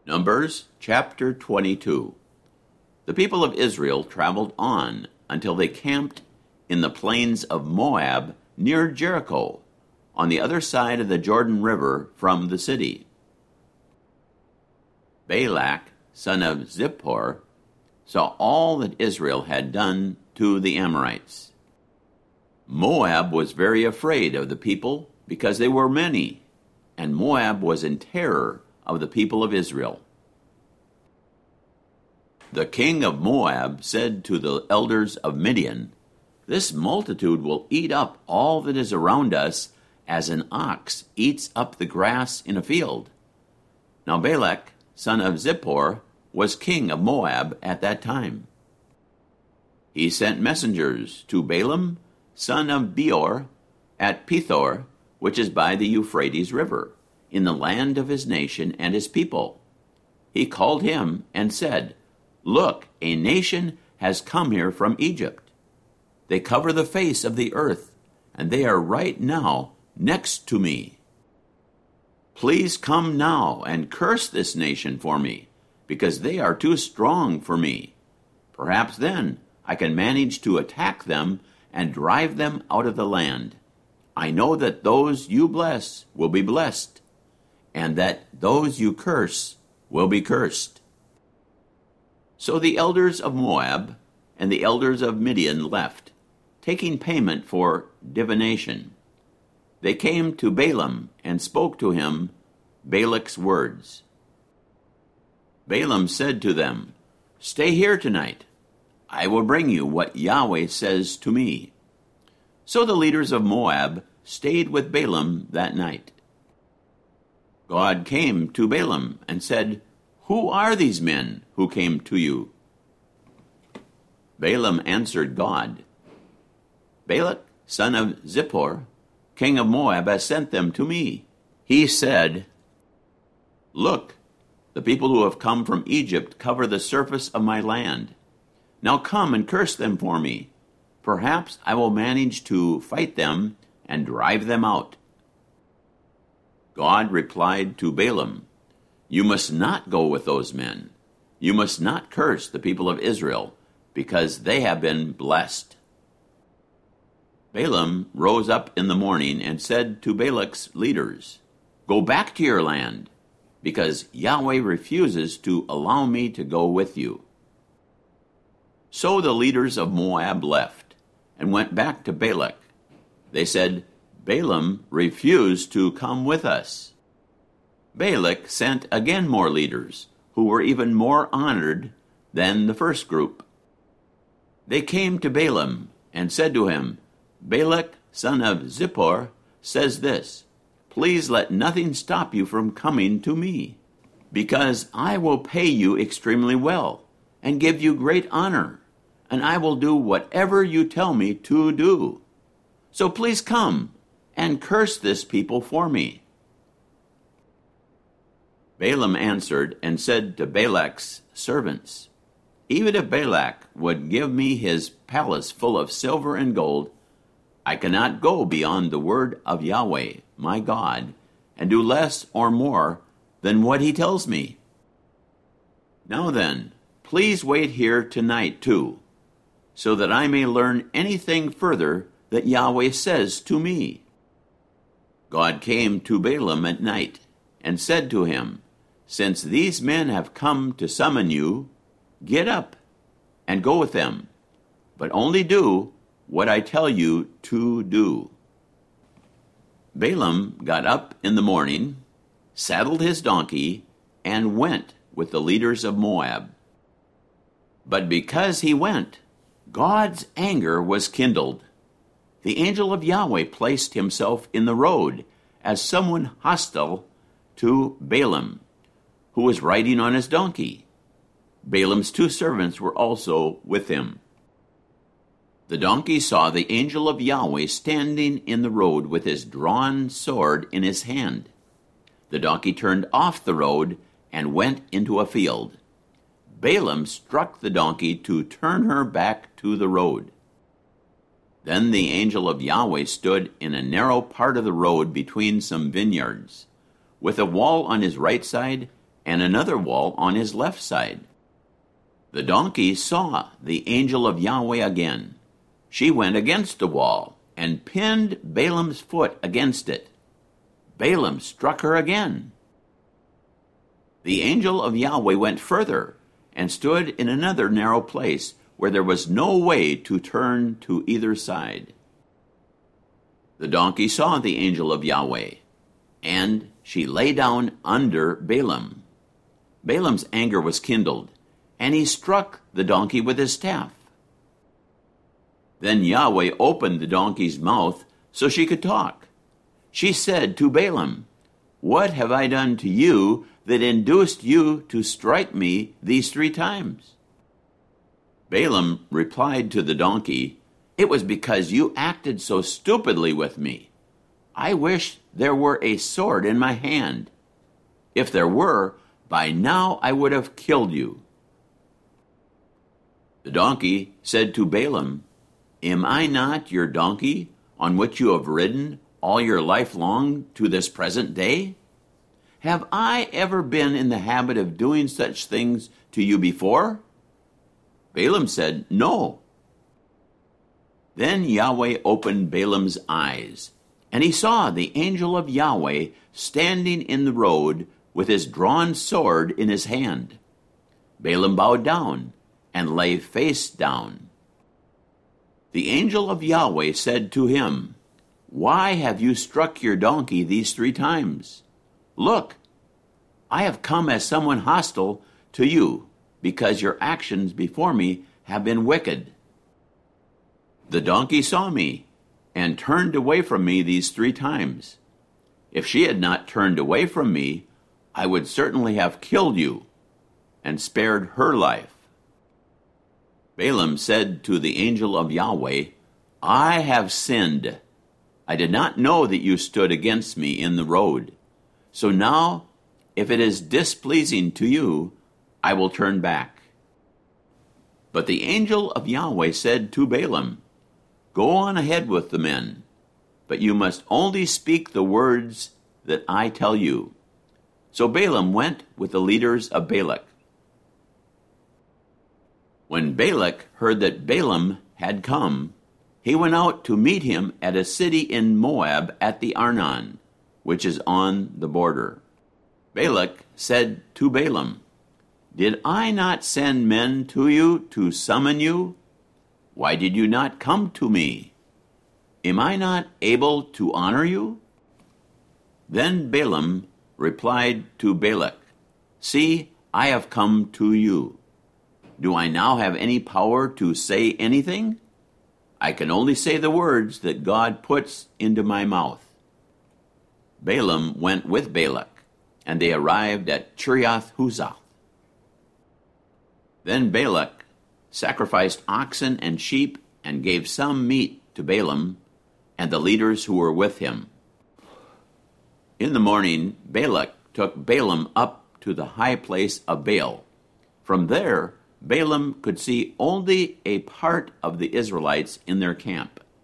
Numbers chapter 22. The people of Israel traveled on until they camped in the plains of Moab near Jericho, on the other side of the Jordan River from the city. Balak, son of Zippor, saw all that Israel had done to the Amorites. Moab was very afraid of the people because they were many, and Moab was in terror of the people of Israel. The king of Moab said to the elders of Midian, "This multitude will eat up all that is around us as an ox eats up the grass in a field." Now Balak, son of Zippor, was king of Moab at that time. He sent messengers to Balaam, son of Beor, at Pethor, which is by the Euphrates River, in the land of his nation and his people. He called him and said, "Look, a nation has come here from Egypt. They cover the face of the earth, and they are right now next to me. Please come now and curse this nation for me, because they are too strong for me. Perhaps then I can manage to attack them and drive them out of the land. I know that those you bless will be blessed, and that those you curse will be cursed." So the elders of Moab and the elders of Midian left, taking payment for divination. They came to Balaam and spoke to him Balak's words. Balaam said to them, "Stay here tonight. I will bring you what Yahweh says to me." So the leaders of Moab stayed with Balaam that night. God came to Balaam and said, "Who are these men who came to you?" Balaam answered God, "Balak, son of Zippor, king of Moab, has sent them to me." He said, "Look, the people who have come from Egypt cover the surface of my land. Now come and curse them for me. Perhaps I will manage to fight them and drive them out." God replied to Balaam, "You must not go with those men. You must not curse the people of Israel, because they have been blessed." Balaam rose up in the morning and said to Balak's leaders, "Go back to your land, because Yahweh refuses to allow me to go with you." So the leaders of Moab left and went back to Balak. They said, "Balaam refused to come with us." Balak sent again more leaders, who were even more honored than the first group. They came to Balaam and said to him, "Balak, son of Zippor, says this, 'Please let nothing stop you from coming to me, because I will pay you extremely well and give you great honor, and I will do whatever you tell me to do. So please come and curse this people for me.'" Balaam answered and said to Balak's servants, "Even if Balak would give me his palace full of silver and gold, I cannot go beyond the word of Yahweh, my God, and do less or more than what he tells me. Now then, please wait here tonight too, so that I may learn anything further that Yahweh says to me." God came to Balaam at night and said to him, "Since these men have come to summon you, get up and go with them, but only do what I tell you to do." Balaam got up in the morning, saddled his donkey, and went with the leaders of Moab. But because he went, God's anger was kindled. The angel of Yahweh placed himself in the road as someone hostile to Balaam, who was riding on his donkey. Balaam's two servants were also with him. The donkey saw the angel of Yahweh standing in the road with his drawn sword in his hand. The donkey turned off the road and went into a field. Balaam struck the donkey to turn her back to the road. Then the angel of Yahweh stood in a narrow part of the road between some vineyards, with a wall on his right side and another wall on his left side. The donkey saw the angel of Yahweh again. She went against the wall and pinned Balaam's foot against it. Balaam struck her again. The angel of Yahweh went further and stood in another narrow place where there was no way to turn to either side. The donkey saw the angel of Yahweh, and she lay down under Balaam. Balaam's anger was kindled, and he struck the donkey with his staff. Then Yahweh opened the donkey's mouth so she could talk. She said to Balaam, "What have I done to you that induced you to strike me these 3 times?" Balaam replied to the donkey, "It was because you acted so stupidly with me. I wish there were a sword in my hand. If there were, by now I would have killed you." The donkey said to Balaam, "Am I not your donkey on which you have ridden all your life long to this present day? Have I ever been in the habit of doing such things to you before?" Balaam said, "No." Then Yahweh opened Balaam's eyes, and he saw the angel of Yahweh standing in the road with his drawn sword in his hand. Balaam bowed down and lay face down. The angel of Yahweh said to him, "Why have you struck your donkey these 3 times? Look, I have come as someone hostile to you, because your actions before me have been wicked. The donkey saw me and turned away from me these 3 times. If she had not turned away from me, I would certainly have killed you and spared her life." Balaam said to the angel of Yahweh, "I have sinned. I did not know that you stood against me in the road. So now, if it is displeasing to you, I will turn back." But the angel of Yahweh said to Balaam, "Go on ahead with the men, but you must only speak the words that I tell you." So Balaam went with the leaders of Balak. When Balak heard that Balaam had come, he went out to meet him at a city in Moab at the Arnon, which is on the border. Balak said to Balaam, "Did I not send men to you to summon you? Why did you not come to me? Am I not able to honor you?" Then Balaam replied to Balak, "See, I have come to you. Do I now have any power to say anything? I can only say the words that God puts into my mouth." Balaam went with Balak, and they arrived at Kiriath-Huzoth. Then Balak sacrificed oxen and sheep and gave some meat to Balaam and the leaders who were with him. In the morning, Balak took Balaam up to the high place of Baal. From there, Balaam could see only a part of the Israelites in their camp.